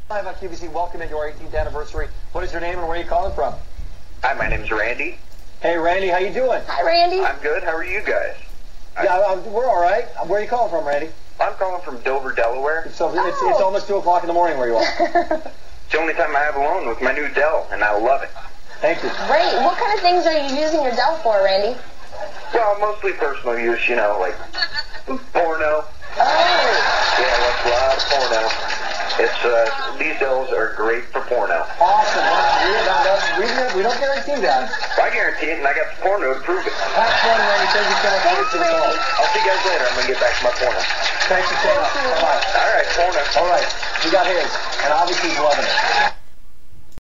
Live on QVC, welcome into our 18th anniversary. What is your name and where are you calling from? Hi, my name's Randy. Hey, Randy, how you doing? Hi, Randy. I'm good. How are you guys? Yeah, we're all right. Where are you calling from, Randy? I'm calling from Dover, Delaware. So it's almost 2 o'clock in the morning where you are. It's the only time I have alone with my new Dell, and I love it. Thank you. Great. What kind of things are you using your Dell for, Randy? Well, mostly personal use, you know, like porno. Oh. Yeah, that's a lot of porno. These Dells are great for porno. Awesome. We don't guarantee that. I guarantee it, and I got the porno to prove it. Have fun, Randy. Thank you so much for the call. I'll see you guys later. I'm going to get back to my porno. Thanks for staying up. Bye-bye. All right, porno. All right. We got his, and obviously he's loving it.